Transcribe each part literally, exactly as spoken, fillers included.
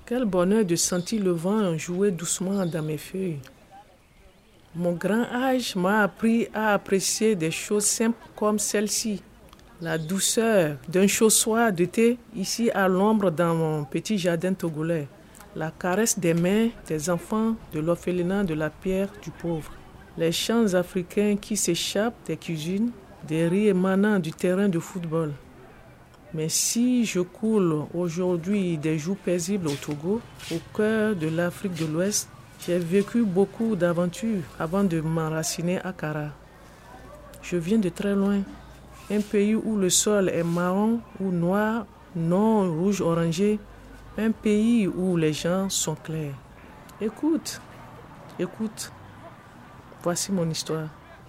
Quel bonheur de sentir le vent jouer doucement dans mes feuilles. Mon grand âge m'a appris à apprécier des choses simples comme celle-ci. La douceur d'un chaud soir d'été, ici à l'ombre dans mon petit jardin togolais. La caresse des mains des enfants de l'orphelinat de la pierre du pauvre. Les chants africains qui s'échappent des cuisines, des rires émanant du terrain de football. Mais si je coule aujourd'hui des jours paisibles au Togo, au cœur de l'Afrique de l'Ouest, j'ai vécu beaucoup d'aventures avant de m'enraciner à Kara. Je viens de très loin, un pays où le sol est marron ou noir, non rouge orangé, un pays où les gens sont clairs. Écoute, écoute, voici mon histoire.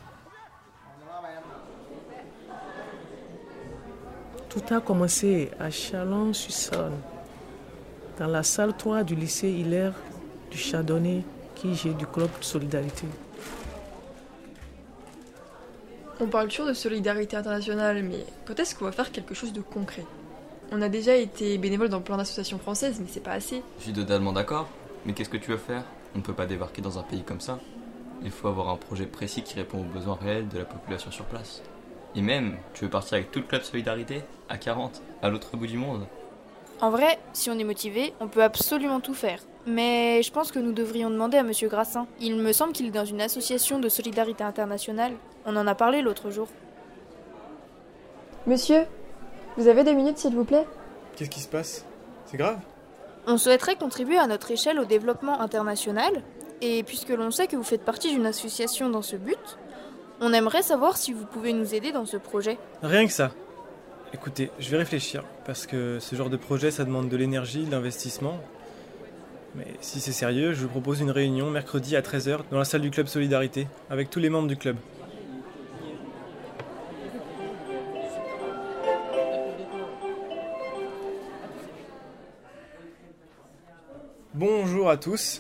Tout a commencé à Chalon-sur-Saône, dans la salle trois du lycée Hilaire du Chardonnay, qui j'ai du club Solidarité. On parle toujours de solidarité internationale, mais quand est-ce qu'on va faire quelque chose de concret ? On a déjà été bénévole dans plein d'associations françaises, mais c'est pas assez. Je suis totalement d'accord, mais qu'est-ce que tu veux faire ? On ne peut pas débarquer dans un pays comme ça. Il faut avoir un projet précis qui répond aux besoins réels de la population sur place. Et même, tu veux partir avec tout le club Solidarité, à quarante, à l'autre bout du monde ? En vrai, si on est motivé, on peut absolument tout faire. Mais je pense que nous devrions demander à Monsieur Grassin. Il me semble qu'il est dans une association de solidarité internationale. On en a parlé l'autre jour. Monsieur, vous avez deux minutes s'il vous plaît ? Qu'est-ce qui se passe ? C'est grave ? On souhaiterait contribuer à notre échelle au développement international. Et puisque l'on sait que vous faites partie d'une association dans ce but, on aimerait savoir si vous pouvez nous aider dans ce projet. Rien que ça. Écoutez, je vais réfléchir, parce que ce genre de projet, ça demande de l'énergie, de l'investissement. Mais si c'est sérieux, je vous propose une réunion mercredi à treize heures dans la salle du club Solidarité, avec tous les membres du club. Bonjour à tous.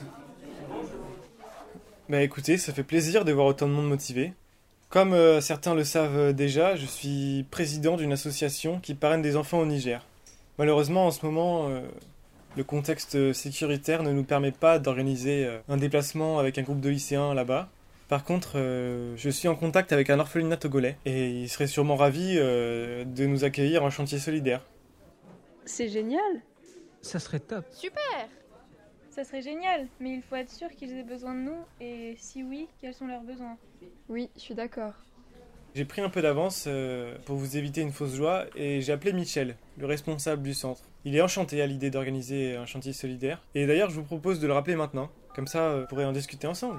Bah écoutez, ça fait plaisir de voir autant de monde motivé. Comme euh, certains le savent déjà, je suis président d'une association qui parraine des enfants au Niger. Malheureusement, en ce moment, euh, le contexte sécuritaire ne nous permet pas d'organiser euh, un déplacement avec un groupe de lycéens là-bas. Par contre, euh, je suis en contact avec un orphelinat togolais et il serait sûrement ravi euh, de nous accueillir en chantier solidaire. C'est génial. Ça serait top. Super! Ça serait génial, mais il faut être sûr qu'ils aient besoin de nous, et si oui, quels sont leurs besoins ? Oui, je suis d'accord. J'ai pris un peu d'avance euh, pour vous éviter une fausse joie et j'ai appelé Michel, le responsable du centre. Il est enchanté à l'idée d'organiser un chantier solidaire. Et d'ailleurs, je vous propose de le rappeler maintenant. Comme ça, euh, vous pourrez en discuter ensemble.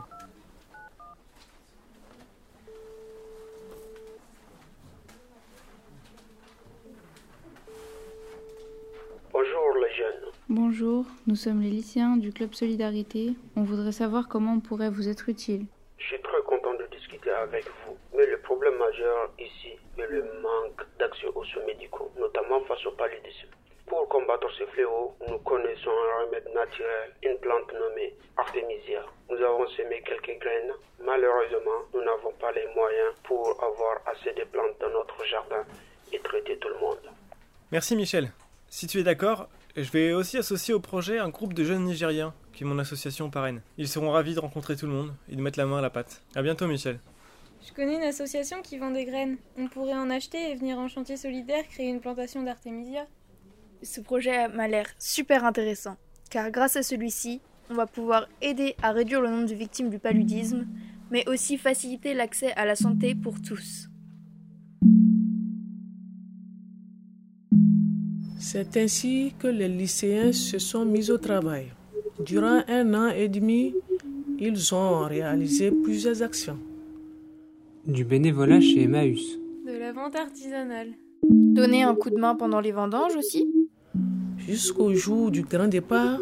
Bonjour les jeunes. Bonjour, nous sommes les lycéens du club Solidarité. On voudrait savoir comment on pourrait vous être utile. Je suis très content de discuter avec vous. Mais le problème majeur ici est le manque d'accès aux soins médicaux, notamment face au paludisme. Pour combattre ce fléau, nous connaissons un remède naturel, une plante nommée Artemisia. Nous avons semé quelques graines. Malheureusement, nous n'avons pas les moyens pour avoir assez de plantes dans notre jardin et traiter tout le monde. Merci Michel. Si tu es d'accord, je vais aussi associer au projet un groupe de jeunes Nigériens qui mon association parraine. Ils seront ravis de rencontrer tout le monde et de mettre la main à la pâte. À bientôt Michel. Je connais une association qui vend des graines. On pourrait en acheter et venir en chantier solidaire créer une plantation d'Artemisia. Ce projet m'a l'air super intéressant, car grâce à celui-ci, on va pouvoir aider à réduire le nombre de victimes du paludisme, mais aussi faciliter l'accès à la santé pour tous. C'est ainsi que les lycéens se sont mis au travail. Durant un an et demi, ils ont réalisé plusieurs actions. Du bénévolat chez Emmaüs. De la vente artisanale. Donner un coup de main pendant les vendanges aussi. Jusqu'au jour du grand départ,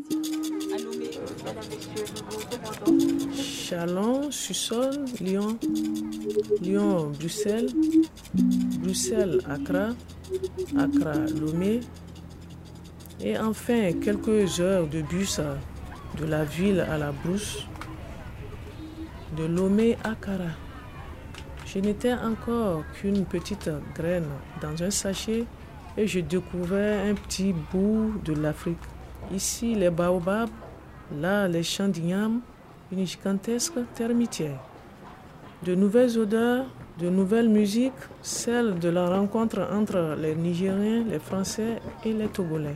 Chalon, Susson, Lyon, Lyon, Bruxelles, Bruxelles, Accra, Accra, Lomé, et enfin quelques heures de bus de la ville à la brousse, de Lomé à Kara. Je n'étais encore qu'une petite graine dans un sachet et je découvrais un petit bout de l'Afrique. Ici, les baobabs, là, les champs d'igname, une gigantesque termitière. De nouvelles odeurs, de nouvelles musiques, celle de la rencontre entre les Nigériens, les Français et les Togolais.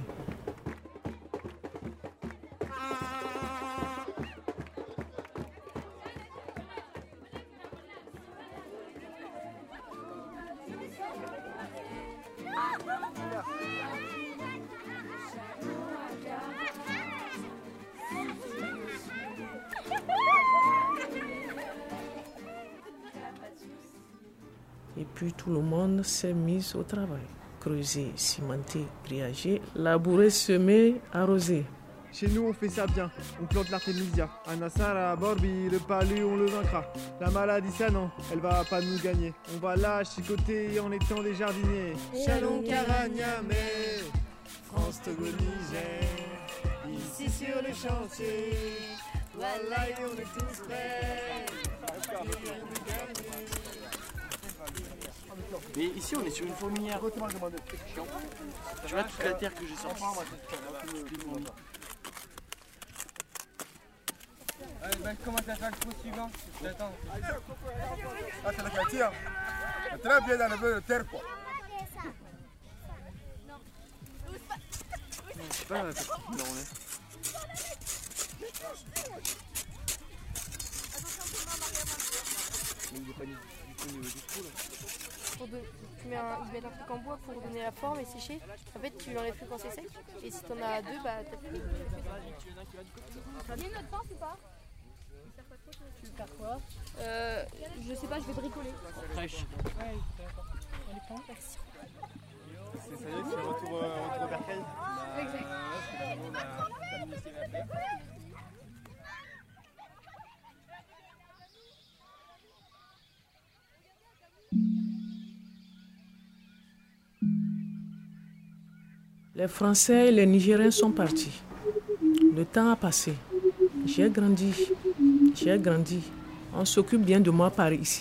Et puis tout le monde s'est mis au travail. Creuser, cimenter, grillager, labourer, semer, arroser. Chez nous, on fait ça bien. On plante l'artémisia. Anassara, Borbi, le palu, on le vaincra. La maladie, ça non, elle va pas nous gagner. On va là chicoter en étant des jardiniers. Chalon, Caragna, France, Togo, Niger. Ici sur le chantier. Voilà, on est tous prêts. Mais ici on est sur une fourmilière. Tu vois toute la terre que j'ai sortie. Allez, ben, je commence à faire le coup suivant. J'attends. Ah, c'est la quartier. Très bien enlevé de terre, quoi. Je sais pas, ça on est. Mais il est pas du tout au niveau du trou là. Pour de, tu mets un, tu mets un truc en bois pour donner la forme et sécher. En fait, tu l'enlèves plus quand c'est sec. Et si t'en as deux, bah t'as plus. Il y a notre pince ou pas? Tu veux faire quoi? Euh, je sais pas, je vais bricoler. Fraîche. Ouais, on les prend. Merci. C'est ça y est, c'est retour, euh, retour au bercail. Exact. Les Français et les Nigériens sont partis. Le temps a passé. J'ai grandi. J'ai grandi. On s'occupe bien de moi par ici.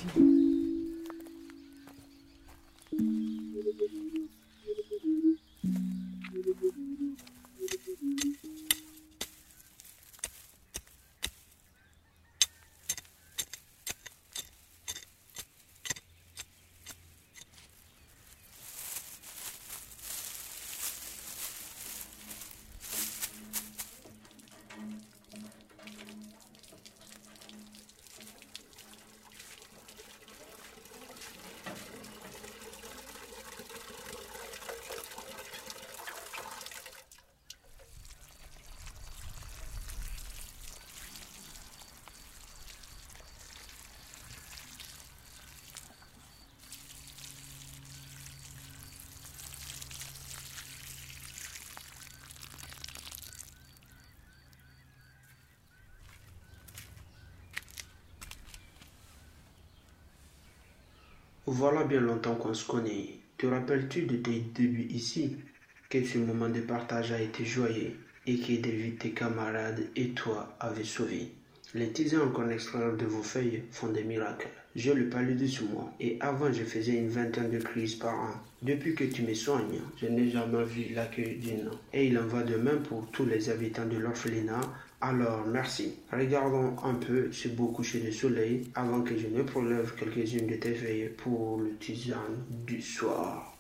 Voilà bien longtemps qu'on se connaît. Te rappelles-tu de tes débuts ici? Que ce moment de partage a été joyeux et que des vies de tes camarades et toi avaient sauvé. Les tisanes qu'on extrait de vos feuilles font des miracles. J'ai le paludisme sur moi et avant je faisais une vingtaine de crises par an. Depuis que tu me soignes, je n'ai jamais vu l'accueil d'une. Et il en va de même pour tous les habitants de l'orphelinat. Alors merci. Regardons un peu ce beau coucher de soleil avant que je ne prélève quelques-unes de tes feuilles pour le tisane du soir.